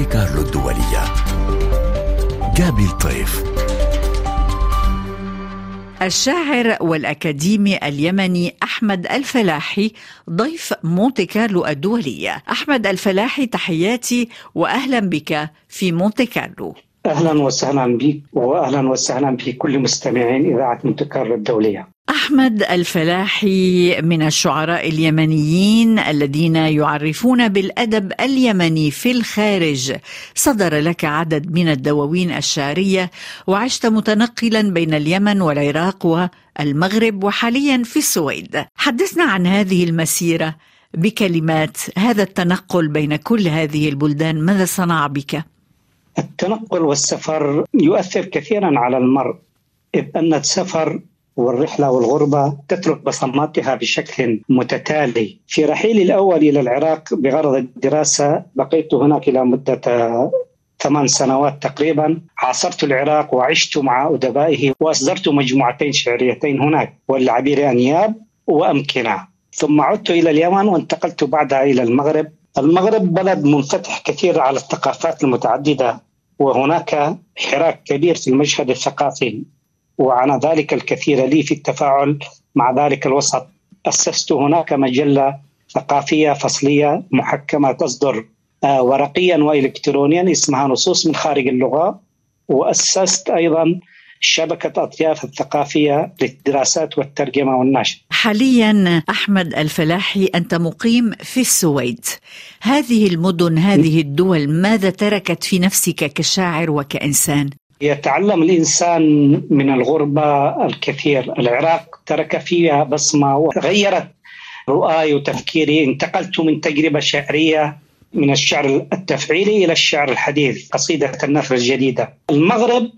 كارلو الدولية. جابي الطيف. الشاعر والأكاديمي اليمني أحمد الفلاحي ضيف مونتي كارلو الدولية. أحمد الفلاحي، تحياتي وأهلا بك في مونتي كارلو. أهلا وسهلا بك وأهلا وسهلا بكل مستمعين إذاعة مونتي كارلو الدولية. أحمد الفلاحي من الشعراء اليمنيين الذين يعرفون بالأدب اليمني في الخارج. صدر لك عدد من الدواوين الشعرية، وعشت متنقلا بين اليمن والعراق والمغرب وحاليا في السويد. حدثنا عن هذه المسيرة بكلمات. هذا التنقل بين كل هذه البلدان ماذا صنع بك؟ التنقل والسفر يؤثر كثيرا على المرء، إذ أن السفر والرحلة والغربة تترك بصماتها بشكل متتالي. في رحيلي الأول إلى العراق بغرض الدراسة بقيت هناك إلى مدة 8 سنوات تقريبا. عاصرت العراق وعشت مع أدبائه وأصدرت مجموعتين شعريتين هناك، والعبير أنياب وأمكنة. ثم عدت إلى اليمن وانتقلت بعدها إلى المغرب. المغرب بلد منفتح كثير على الثقافات المتعددة، وهناك حراك كبير في المشهد الثقافي، وعن ذلك الكثير لي في التفاعل مع ذلك الوسط. أسست هناك مجلة ثقافية فصلية محكمة تصدر ورقيا وإلكترونيا اسمها نصوص من خارج اللغة، وأسست أيضا شبكة أطياف الثقافية للدراسات والترجمة والنشر. حاليا أحمد الفلاحي أنت مقيم في السويد. هذه المدن، هذه الدول، ماذا تركت في نفسك كشاعر وكإنسان؟ يتعلم الإنسان من الغربة الكثير. العراق ترك فيها بصمة وغيرت رؤاي وتفكيري. انتقلت من تجربة شعرية من الشعر التفعيلي إلى الشعر الحديث، قصيدة النثر الجديدة. المغرب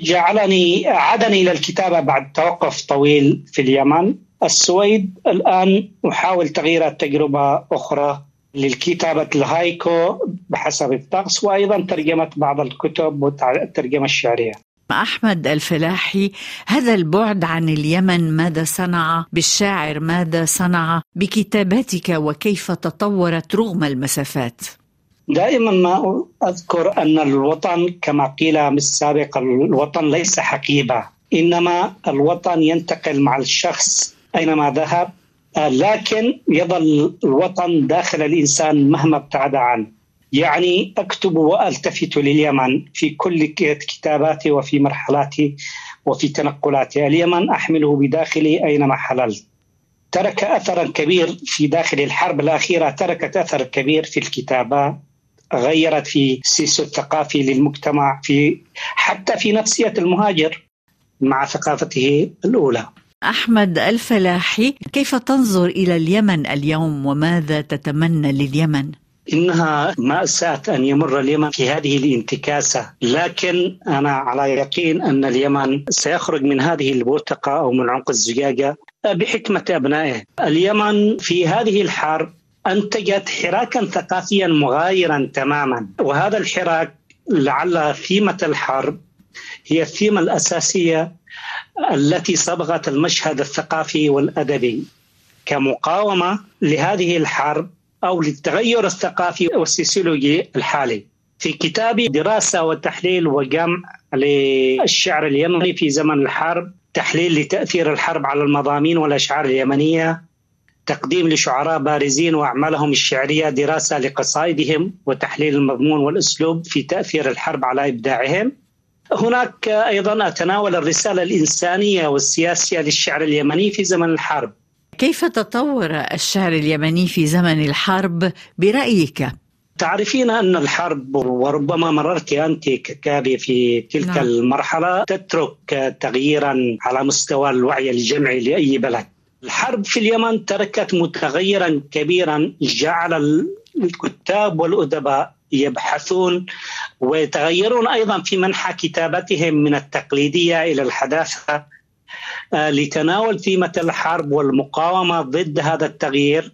عادني إلى الكتابة بعد توقف طويل في اليمن. السويد الآن أحاول تغيير تجربة أخرى للكتابة الهايكو بحسب الطقس، وأيضا ترجمة بعض الكتب والترجمة الشعرية. أحمد الفلاحي، هذا البعد عن اليمن ماذا صنع بالشاعر؟ ماذا صنع بكتاباتك؟ وكيف تطورت رغم المسافات؟ دائما ما أذكر أن الوطن كما قيل من السابق، الوطن ليس حقيبة، إنما الوطن ينتقل مع الشخص أينما ذهب، لكن يظل الوطن داخل الإنسان مهما ابتعد عنه. يعني أكتب وألتفت لليمن في كل كتاباتي وفي مرحلاتي وفي تنقلاتي. اليمن أحمله بداخلي أينما حللت. ترك أثرا كبير في داخل الحرب الأخيرة، تركت أثر كبير في الكتابة، غيرت في السيس الثقافي للمجتمع، حتى في نفسية المهاجر مع ثقافته الأولى. أحمد الفلاحي، كيف تنظر إلى اليمن اليوم وماذا تتمنى لليمن؟ إنها مأساة أن يمر اليمن في هذه الانتكاسة، لكن أنا على يقين أن اليمن سيخرج من هذه البوتقة أو من عنق الزجاجة بحكمة أبنائه. اليمن في هذه الحرب أنتجت حراكا ثقافيا مغايرا تماما، وهذا الحراك لعل ثيمة الحرب هي الثيمة الأساسية التي صبغت المشهد الثقافي والأدبي كمقاومة لهذه الحرب أو للتغير الثقافي والسيسولوجي الحالي. في كتابي دراسة وتحليل وجمع للشعر اليمني في زمن الحرب، تحليل لتأثير الحرب على المضامين والأشعار اليمنية، تقديم لشعراء بارزين وأعمالهم الشعرية، دراسة لقصائدهم وتحليل المضمون والأسلوب في تأثير الحرب على إبداعهم. هناك أيضا أتناول الرسالة الإنسانية والسياسية للشعر اليمني في زمن الحرب. كيف تطور الشعر اليمني في زمن الحرب برأيك؟ تعرفين أن الحرب، وربما مررت أنت ككابي في تلك المرحلة، تترك تغييرا على مستوى الوعي الجمعي لأي بلد. الحرب في اليمن تركت متغيرا كبيرا جعل الكتاب والأدباء يبحثون ويتغيرون أيضا في منحى كتابتهم من التقليدية إلى الحداثة لتناول ثيمة الحرب والمقاومة ضد هذا التغيير.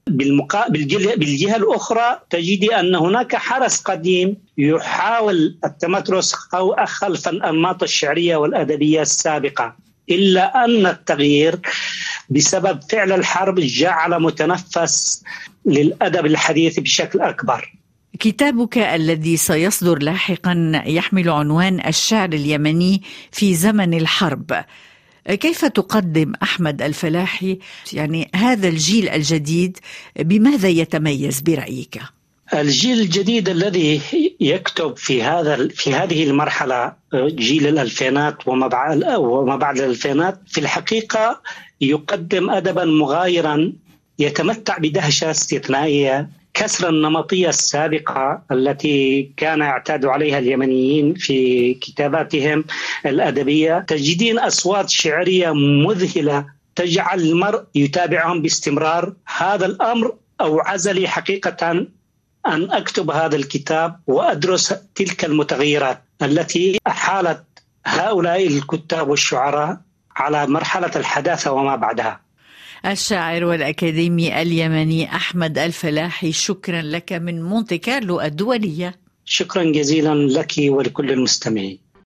بالجهة الأخرى تجد أن هناك حرس قديم يحاول التمترس أو خلف الأنماط الشعرية والأدبية السابقة، إلا أن التغيير بسبب فعل الحرب جعل متنفس للأدب الحديث بشكل أكبر. كتابك الذي سيصدر لاحقا يحمل عنوان الشعر اليمني في زمن الحرب. كيف تقدم أحمد الفلاحي هذا الجيل الجديد؟ بماذا يتميز برأيك؟ الجيل الجديد الذي يكتب في هذه المرحلة، جيل الألفينات وما بعد الألفينات، في الحقيقة يقدم أدبا مغايرا يتمتع بدهشة استثنائية، كسر النمطية السابقة التي كان يعتاد عليها اليمنيين في كتاباتهم الأدبية. تجدين أصوات شعرية مذهلة تجعل المرء يتابعهم باستمرار. هذا الأمر أوعز لي حقيقة أن أكتب هذا الكتاب وأدرس تلك المتغيرات التي أحالت هؤلاء الكتاب والشعراء على مرحلة الحداثة وما بعدها. الشاعر والأكاديمي اليمني أحمد الفلاحي، شكرا لك من مونتي كارلو الدولية. شكرا جزيلا لك ولكل المستمعين.